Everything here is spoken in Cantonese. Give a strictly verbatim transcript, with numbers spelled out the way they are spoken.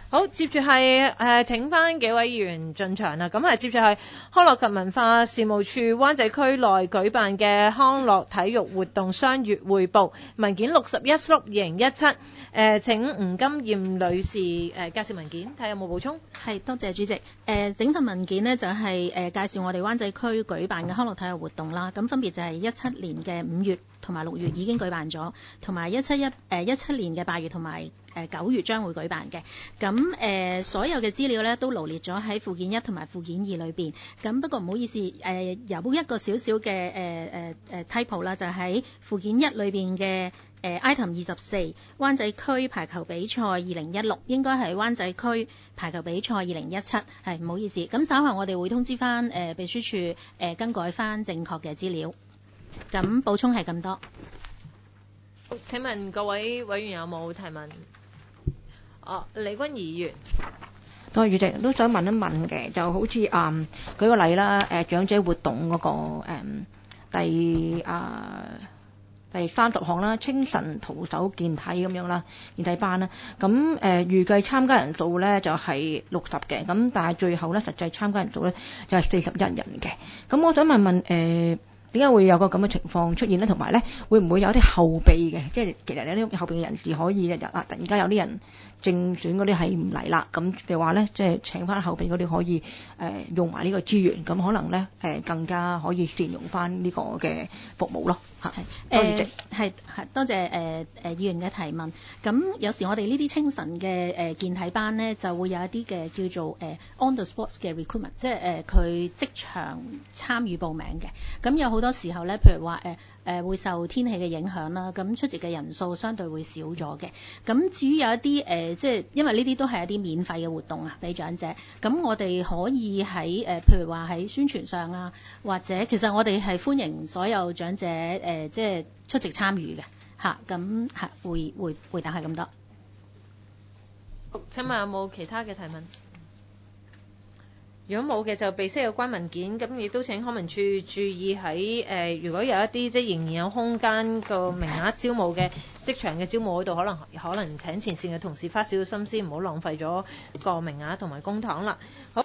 好，接住係誒請翻幾位議員進場啦。咁係接住係康樂及文化事務處灣仔區內舉辦嘅康樂體育活動雙月匯報文件六十一碌二零一七。誒請吳金艷女士誒、呃、介紹文件，睇下有冇補充。 係，多謝主席。誒、呃、整份文件呢，就係、是、誒、呃、介紹我哋灣仔區舉辦嘅康樂體育活動啦。咁分別就係一七年嘅五月同埋六月已經舉辦咗，同埋一七一誒一七年嘅八月同埋誒九月將會舉辦嘅。咁誒、呃、所有嘅資料咧都羅列咗喺附件一同埋附件二裏邊。咁不過唔好意思，誒、呃、有一個少少嘅誒誒誒 typo 啦，就喺附件一裏邊嘅。誒、呃、item 二十四灣仔區排球比賽二零一六應該係灣仔區排球比賽二零一七，係唔好意思。咁稍後我哋會通知翻誒、呃、秘書處誒、呃、更改翻正確嘅資料。咁補充係咁多。 請問各位委員有冇提問？哦，李君儀議員。 多謝主席，都想問一問嘅，就好似啊、嗯、舉個例啦，誒、呃、長者活動嗰、那個、嗯、第啊。呃第三十項啦，清晨徒手健體咁樣啦，健體班啦，咁誒、呃、預計參加人數咧就係六十嘅，咁但係最後咧實際參加人數咧就係四十一人嘅。咁我想問問誒點解會有個咁嘅情況出現咧？同埋咧會唔會有啲後備嘅？即係其實有啲後備嘅人士可以日日啊，突然間有啲人正選嗰啲係唔嚟啦，咁嘅話咧，即係請翻後備嗰啲可以誒、呃、用埋呢個資源，咁可能咧誒、呃、更加可以善用翻呢個嘅服務咯。係，多謝。 係係多謝誒誒議員嘅提問。咁有時我哋呢啲清晨嘅誒、呃、健體班咧，就會有一啲嘅叫做誒、呃、on the spot 嘅 recruitment，即係誒佢即場參與報名嘅。咁有好多時候咧，譬如話誒誒會受天氣嘅影響啦，咁出席嘅人數相對會少咗嘅。咁至於有一啲誒、呃、即係因為呢啲都係一啲免費嘅活動啊，俾長者。咁我哋可以喺誒、呃、譬如話喺宣傳上啊，或者其實我哋係歡迎所有長者誒、呃、即係出席參與嘅嚇，咁係會會回答係咁多。 請問有冇其他嘅提問？如果冇嘅就備悉有關文件，咁亦都請康文署注意喺誒、呃，如果有一啲即係仍然有空間個名額招募嘅職場嘅招募嗰度，可能可能請前線嘅同事花少少心思，唔好浪費咗個名額同埋公帑啦。好。